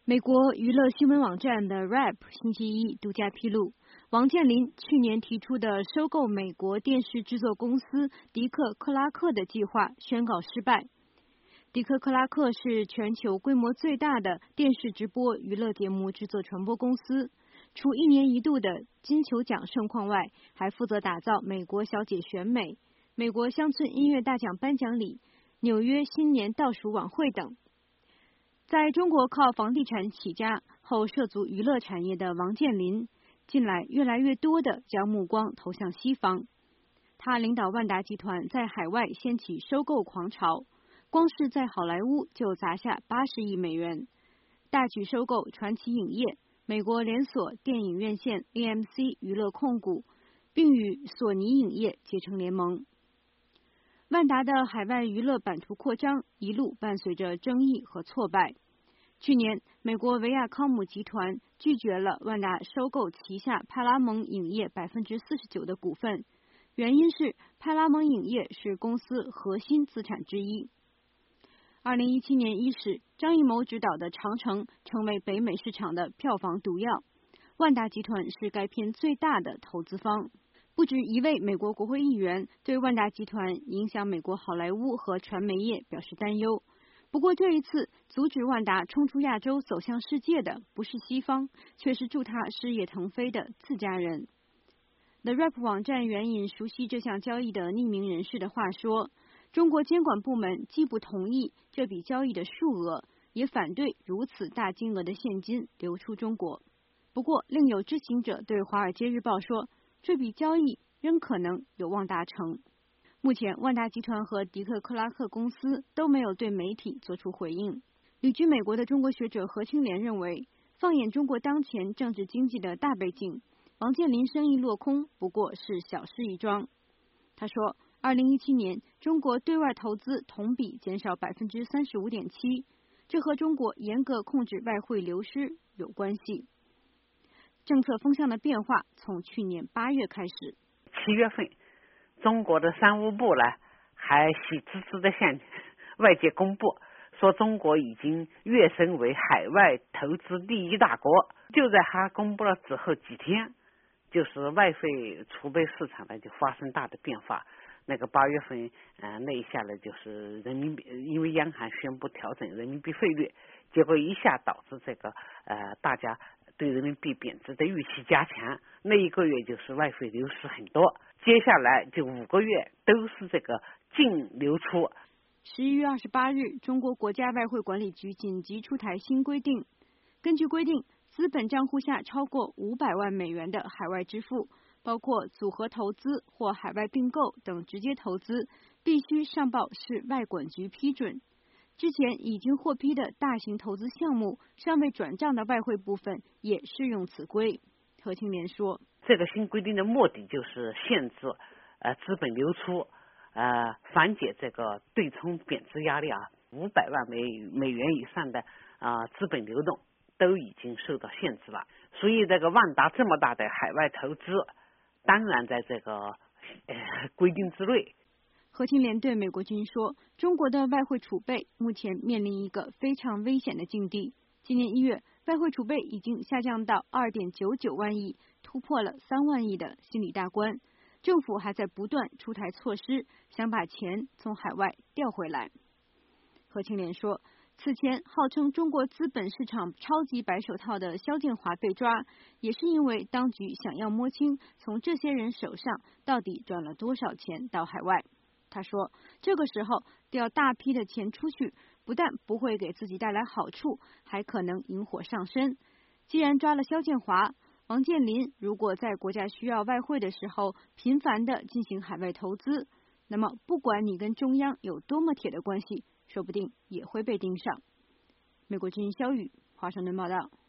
美国娱乐新闻网站的 Rap 星期一独家披露，王健林去年提出的收购美国电视制作公司迪克克拉克的计划宣告失败。迪克克拉克是全球规模最大的电视直播娱乐节目制作传播公司，除一年一度的金球奖盛况外，还负责打造美国小姐选美、美国乡村音乐大奖颁奖礼、纽约新年倒数晚会等。在中国靠房地产起家后涉足娱乐产业的王健林，近来越来越多地将目光投向西方。他领导万达集团在海外掀起收购狂潮，光是在好莱坞就砸下80亿美元，大举收购传奇影业、美国连锁电影院线 AMC 娱乐控股，并与索尼影业结成联盟。万达的海外娱乐版图扩张一路伴随着争议和挫败。去年，美国维亚康姆集团拒绝了万达收购旗下派拉蒙影业49%的股份，原因是派拉蒙影业是公司核心资产之一。2017年伊始，张艺谋执导的《长城》成为北美市场的票房毒药，万达集团是该片最大的投资方。不止一位美国国会议员对万达集团影响美国好莱坞和传媒业表示担忧。不过这一次，阻止万达冲出亚洲走向世界的不是西方，却是助他事业腾飞的自家人。The Rap 网站援引熟悉这项交易的匿名人士的话说，中国监管部门既不同意这笔交易的数额，也反对如此大金额的现金流出中国。不过，另有知情者对《华尔街日报》说，这笔交易仍可能有望达成。目前，万达集团和迪克克拉克公司都没有对媒体做出回应。旅居美国的中国学者何清莲认为，放眼中国当前政治经济的大背景，王健林生意落空不过是小事一桩。他说，2017年中国对外投资同比减少35.7%，这和中国严格控制外汇流失有关系。政策风向的变化从去年8月开始。 7月份，中国的商务部呢还喜滋滋的向外界公布，说中国已经跃升为海外投资第1大国。就在他公布了之后几天，就是外汇储备市场呢就发生大的变化。那个8月份，那一下呢就是人民币，因为央行宣布调整人民币汇率，结果一下导致这个大家对人民币贬值的预期加强，那1个月就是外汇流失很多，接下来就5个月都是这个净流出。 11月28日，中国国家外汇管理局紧急出台新规定，根据规定，资本账户下超过500万美元的海外支付，包括组合投资或海外并购等直接投资，必须上报市外管局批准。之前已经获批的大型投资项目尚未转账的外汇部分也适用此规。何清莲说， 这个新规定的目的就是限制资本流出，缓解这个对冲贬值压力500万美元以上的资本流动都已经受到限制了。所以这个万达这么大的海外投资，当然在这个规定之内。 何清莲对美国军说，中国的外汇储备目前面临一个非常危险的境地。今年1月，外汇储备已经下降到2.99万亿，突破了3万亿的心理大关。政府还在不断出台措施，想把钱从海外调回来。何清莲说，此前号称中国资本市场超级白手套的肖建华被抓，也是因为当局想要摸清从这些人手上到底转了多少钱到海外。他说，这个时候调大批的钱出去，不但不会给自己带来好处，还可能引火上身。既然抓了肖建华，王健林如果在国家需要外汇的时候频繁地进行海外投资，那么不管你跟中央有多么铁的关系，说不定也会被盯上。美国之音肖宇华盛顿报道。